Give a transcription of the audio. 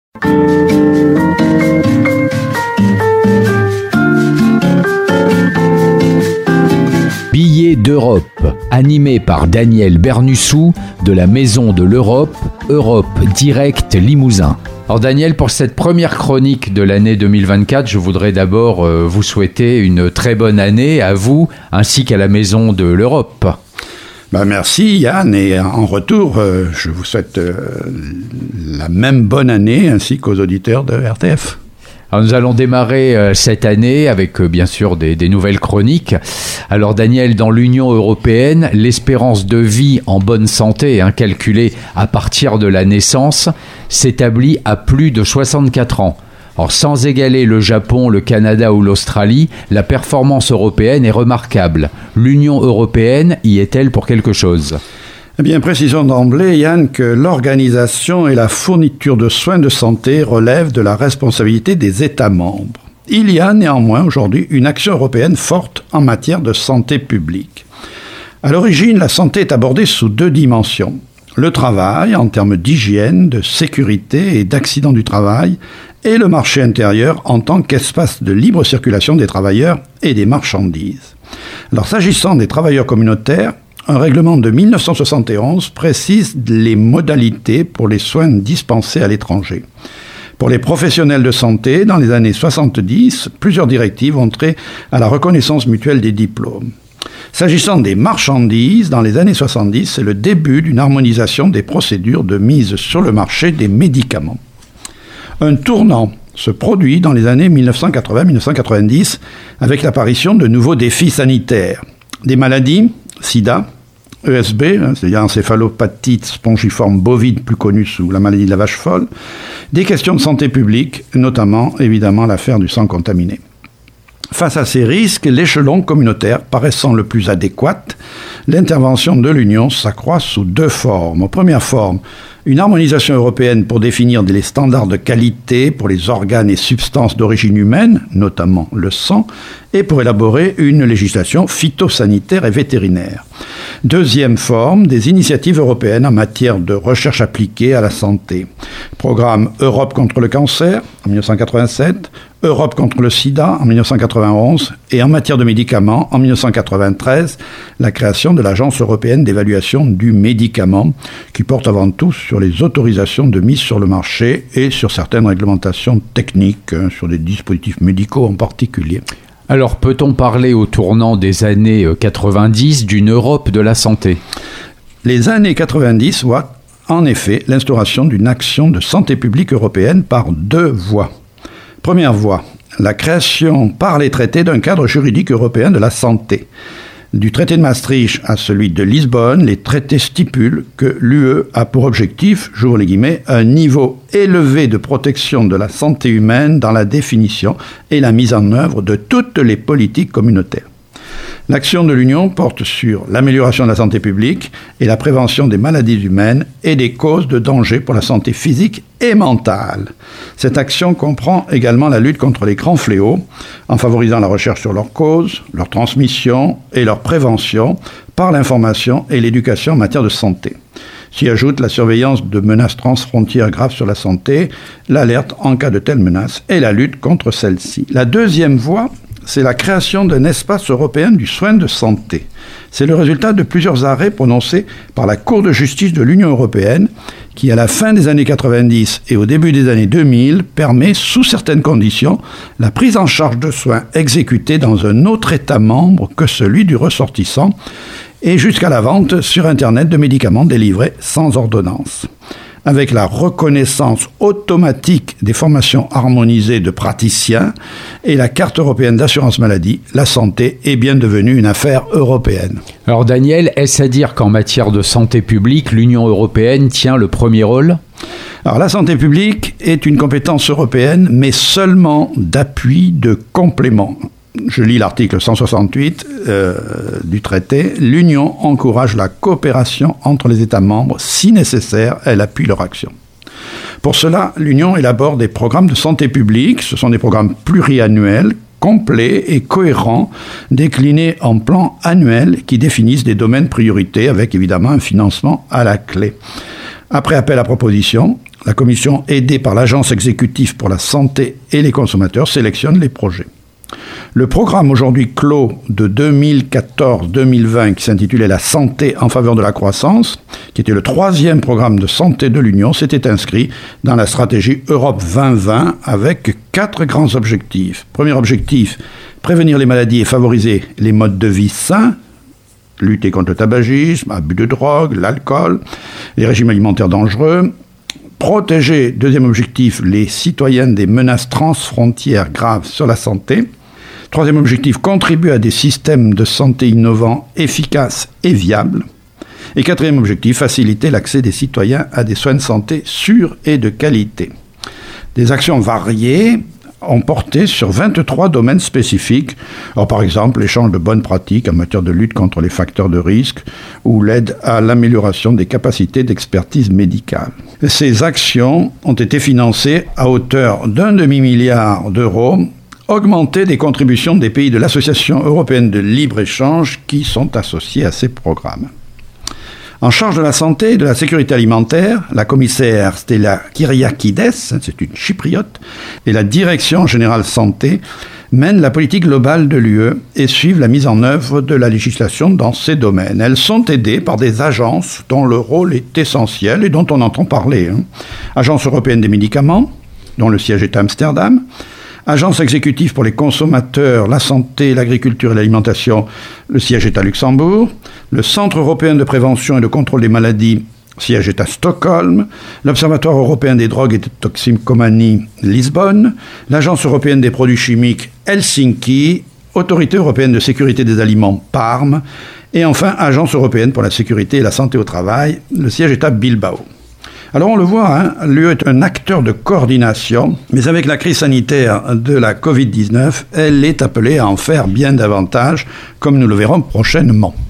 Billets d'Europe, animé par Daniel Bernussou de la Maison de l'Europe, Europe Direct Limousin. Alors Daniel, pour cette première chronique de l'année 2024, je voudrais d'abord vous souhaiter une très bonne année à vous ainsi qu'à la Maison de l'Europe. Merci Yann, et en retour, je vous souhaite la même bonne année ainsi qu'aux auditeurs de RTF. Alors nous allons démarrer cette année avec bien sûr des nouvelles chroniques. Alors Daniel, dans l'Union européenne, l'espérance de vie en bonne santé, calculée à partir de la naissance, s'établit à plus de 64 ans. Alors, sans égaler le Japon, le Canada ou l'Australie, la performance européenne est remarquable. L'Union européenne y est-elle pour quelque chose ? Eh bien, précisons d'emblée, Yann, que l'organisation et la fourniture de soins de santé relèvent de la responsabilité des États membres. Il y a néanmoins aujourd'hui une action européenne forte en matière de santé publique. À l'origine, la santé est abordée sous deux dimensions. Le travail, en termes d'hygiène, de sécurité et d'accidents du travail, et le marché intérieur en tant qu'espace de libre circulation des travailleurs et des marchandises. Alors, s'agissant des travailleurs communautaires, un règlement de 1971 précise les modalités pour les soins dispensés à l'étranger. Pour les professionnels de santé, dans les années 70, plusieurs directives ont trait à la reconnaissance mutuelle des diplômes. S'agissant des marchandises, dans les années 70, c'est le début d'une harmonisation des procédures de mise sur le marché des médicaments. Un tournant se produit dans les années 1980-1990 avec l'apparition de nouveaux défis sanitaires. Des maladies, sida, ESB, c'est-à-dire encéphalopatite spongiforme bovine, plus connue sous la maladie de la vache folle, des questions de santé publique, notamment, évidemment, l'affaire du sang contaminé. Face à ces risques, l'échelon communautaire paraissant le plus adéquat, l'intervention de l'Union s'accroît sous deux formes. Première forme, une harmonisation européenne pour définir les standards de qualité pour les organes et substances d'origine humaine, notamment le sang, et pour élaborer une législation phytosanitaire et vétérinaire. Deuxième forme, des initiatives européennes en matière de recherche appliquée à la santé. Programme Europe contre le cancer en 1987, Europe contre le sida en 1991 et en matière de médicaments en 1993, la création de l'Agence européenne d'évaluation du médicament qui porte avant tout sur les autorisations de mise sur le marché et sur certaines réglementations techniques, sur des dispositifs médicaux en particulier. Alors, peut-on parler au tournant des années 90 d'une Europe de la santé ? Les années 90 voient en effet l'instauration d'une action de santé publique européenne par deux voies. Première voie, la création par les traités d'un cadre juridique européen de la santé. Du traité de Maastricht à celui de Lisbonne, les traités stipulent que l'UE a pour objectif, j'ouvre les guillemets, un niveau élevé de protection de la santé humaine dans la définition et la mise en œuvre de toutes les politiques communautaires. L'action de l'Union porte sur l'amélioration de la santé publique et la prévention des maladies humaines et des causes de danger pour la santé physique et mentale. Cette action comprend également la lutte contre les grands fléaux, en favorisant la recherche sur leurs causes, leur transmission et leur prévention par l'information et l'éducation en matière de santé. S'y ajoute la surveillance de menaces transfrontières graves sur la santé, l'alerte en cas de telles menaces et la lutte contre celles-ci. La deuxième voie, c'est la création d'un espace européen du soin de santé. C'est le résultat de plusieurs arrêts prononcés par la Cour de justice de l'Union européenne qui, à la fin des années 90 et au début des années 2000, permet, sous certaines conditions, la prise en charge de soins exécutés dans un autre État membre que celui du ressortissant et jusqu'à la vente sur Internet de médicaments délivrés sans ordonnance. Avec la reconnaissance automatique des formations harmonisées de praticiens et la carte européenne d'assurance maladie, la santé est bien devenue une affaire européenne. Alors Daniel, est-ce à dire qu'en matière de santé publique, l'Union européenne tient le premier rôle ? Alors la santé publique est une compétence européenne, mais seulement d'appui, de complément. Je lis l'article 168 du traité. L'Union encourage la coopération entre les États membres. Si nécessaire, elle appuie leur action. Pour cela, l'Union élabore des programmes de santé publique. Ce sont des programmes pluriannuels, complets et cohérents, déclinés en plans annuels qui définissent des domaines priorités avec évidemment un financement à la clé. Après appel à proposition, La Commission, aidée par l'Agence exécutive pour la santé et les consommateurs, sélectionne les projets. Le programme aujourd'hui clos de 2014-2020 qui s'intitulait « La santé en faveur de la croissance », qui était le 3e programme de santé de l'Union, s'était inscrit dans la stratégie Europe 2020 avec 4 grands objectifs. Premier objectif, prévenir les maladies et favoriser les modes de vie sains, lutter contre le tabagisme, abus de drogue, l'alcool, les régimes alimentaires dangereux. Protéger, deuxième objectif, les citoyens des menaces transfrontières graves sur la santé. Troisième objectif, contribuer à des systèmes de santé innovants, efficaces et viables. Et quatrième objectif, faciliter l'accès des citoyens à des soins de santé sûrs et de qualité. Des actions variées ont porté sur 23 domaines spécifiques. Alors, par exemple, l'échange de bonnes pratiques en matière de lutte contre les facteurs de risque ou l'aide à l'amélioration des capacités d'expertise médicale. Ces actions ont été financées à hauteur d'1,5 milliard d'euros, augmentées des contributions des pays de l'Association européenne de libre-échange qui sont associés à ces programmes. En charge de la santé et de la sécurité alimentaire, la commissaire Stella Kyriakides, c'est une chypriote, et la direction générale santé mènent la politique globale de l'UE et suivent la mise en œuvre de la législation dans ces domaines. Elles sont aidées par des agences dont le rôle est essentiel et dont on entend parler. Agence européenne des médicaments, dont le siège est à Amsterdam. Agence exécutive pour les consommateurs, la santé, l'agriculture et l'alimentation, le siège est à Luxembourg. Le Centre européen de prévention et de contrôle des maladies, siège est à Stockholm. L'Observatoire européen des drogues et de toxicomanie, Lisbonne. L'Agence européenne des produits chimiques, Helsinki. Autorité européenne de sécurité des aliments, Parme. Et enfin, Agence européenne pour la sécurité et la santé au travail, le siège est à Bilbao. Alors on le voit, l'UE est un acteur de coordination, mais avec la crise sanitaire de la Covid-19, elle est appelée à en faire bien davantage, comme nous le verrons prochainement.